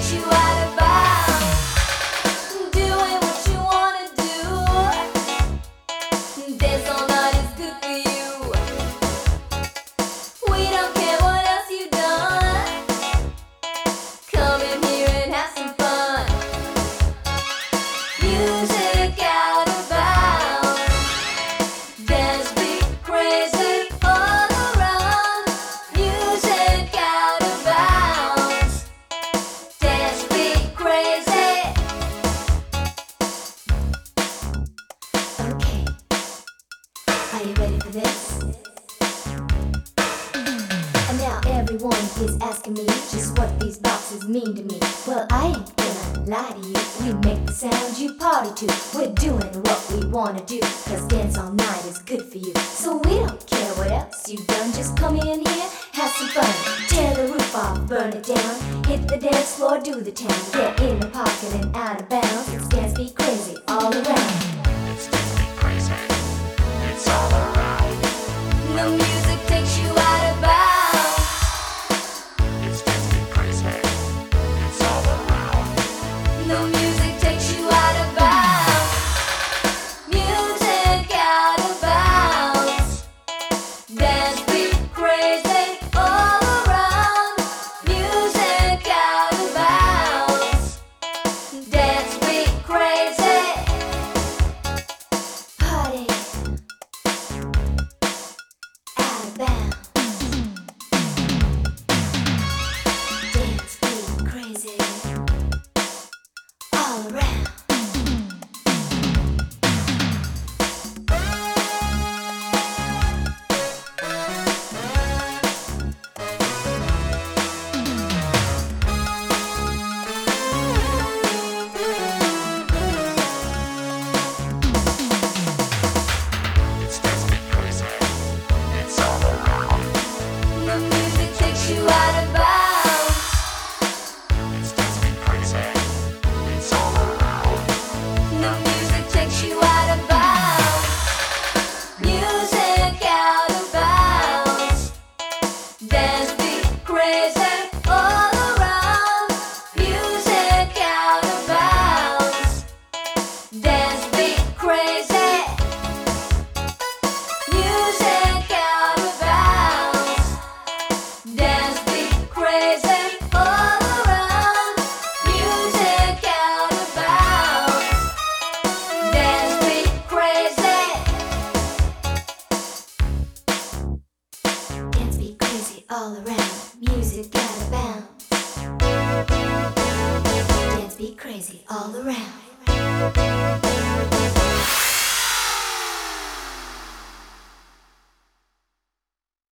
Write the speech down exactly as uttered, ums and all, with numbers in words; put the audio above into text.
takes you out of bounds. Doing what you wanna do. Dance all night is good for you. We don't care what else you've done. Come in here and have some fun. Music out of bounds. Dance, beat, crazy all around. Music out of bounds. Dance, beat, crazy. Okay, are you ready for this? And now everyone is asking me just what these boxes mean to me. Well, I ain't gonna lie to you. We make the sound you party to. We're doing what we wanna do, cause dance all night is good for you. So we don't care what else you've done. Just come in here, have some fun. Tear the roof off, burn it down. Hit the dance floor, do the town. Get in the pocket and out of bounds. It's dance, be crazy all around. It's dance be crazy. It's all around. The music takes you out of bounds. It's dance be crazy. It's all around. The music takes you out of bounds. Music out of bounds. Dance, beat, crazy all around. Music out of bounds. Dance, beat, crazy. Party out of bounds. Dance, beat, crazy all around. It's dance be crazy. It's all around. The music takes you out of bounds. It's dance be crazy. It's all around. The music takes you out of bounds. Music out of bounds. Dance, beat, crazy all around. Music out of bounds. Dance, beat, crazy. Music out of bounds. Dance, beat, crazy all around. Music out of bounds. Dance, beat, crazy. Dance, beat, crazy all around. Music out of bounds. Dance, beat, crazy all around.